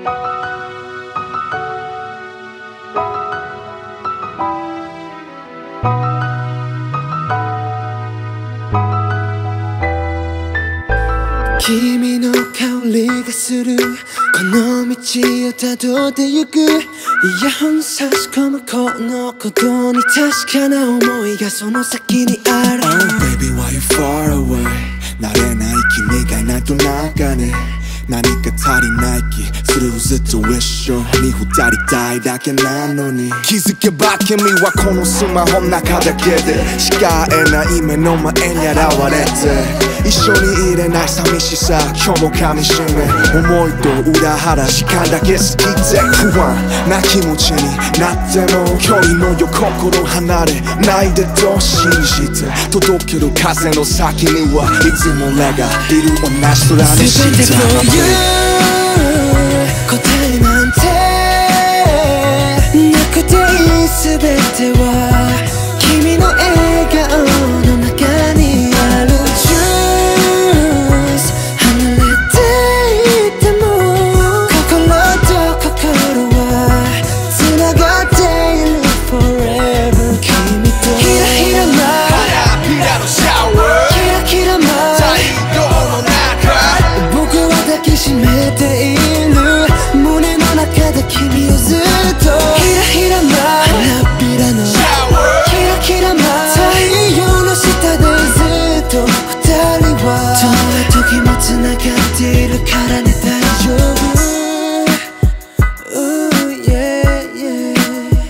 君の香りがするこの道をたどってゆくイヤホン差し込むこのことに確かな思いがその先にある Oh baby why you far away 慣れない君がいないとなんかね何か足りない気するずっと一緒に二人たいだけなのに気づけば君はこのスマホの中だけでしか会えない目の前に現れて一緒にいれない寂しさ今日も噛みしめ思いと裏腹時間だけ過ぎて不安な気持ちになっても距離のよ心離れないでと信じて届ける風の先にはいつも俺がいる同じ空にした答えなんてなくていい全ては君の笑顔の中にある Choose 離れていても心と心は繋がっている Forever 君とひらひら舞う花びらのシャワーキラキラ舞う太陽の中僕は抱きしめている胸の中で君をずっとひらひら舞う花びらのシャワーキラキラ舞う太陽の下でずっと二人はどんな時も繋がっているからね大丈夫 Ooh, yeah, yeah,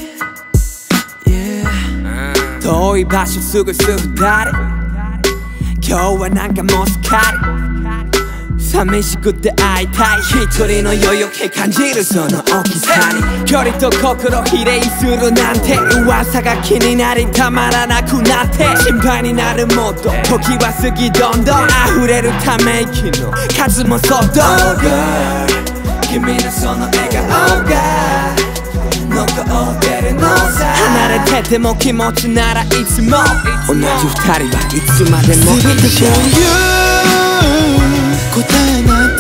yeah. 遠い場所過ごす二人今日はなんかもうすっかり寂しくて会いたい一人の余裕気感じるその大きさに距離と心比例するなんて噂が気になりたまらなくなって心配になるもっと時は過ぎどんどん溢れるため息の数もそっと Oh girl 君のその笑顔が残ってるのさ離れてても気持ちならいつも同じ二人はいつまでも一緒答えなんて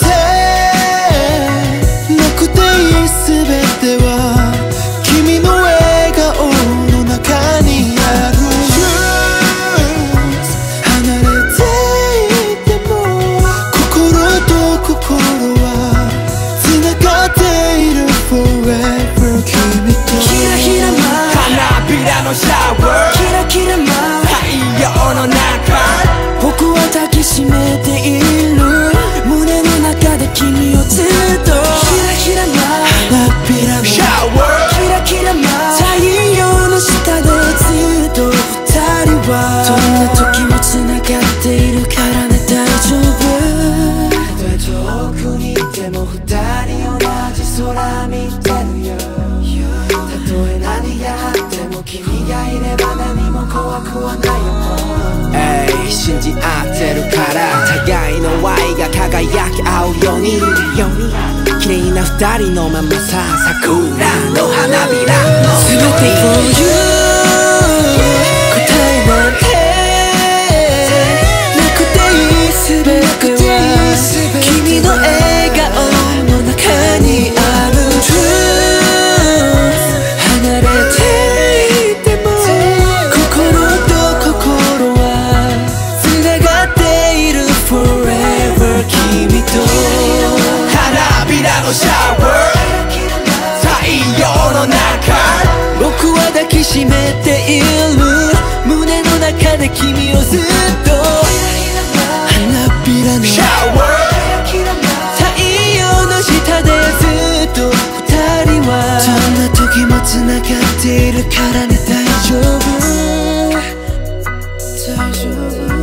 なくていい全ては君の笑顔の中にある Choose 離れていても心と心は繋がっている Forever 君とひらひら舞う花びらのシャワーキラキラ舞う太陽の中僕は抱きしめている胸の中で君をずっとひらひら舞う花びらのシャワーキラキラ舞う太陽の下でずっと二人はどんな時も繋がっているからね大丈夫たとえ遠くにいても二人同じ空見てるよたとえ何があっても君がいれば何も怖くはないよ信じ合ってるから互いの愛が輝き合うように綺麗な二人のままさ桜の花びらの全て for you 答えなんてなくていい全ては君の笑顔の中にある Truth 離れていても心と心は繋がっている Forever 君と花びらのシャワー太陽の中僕は抱きしめている胸の中で君をずっと花びらのシャワー太陽の下でずっと二人はどんな時も繋がっているからね大丈夫大丈夫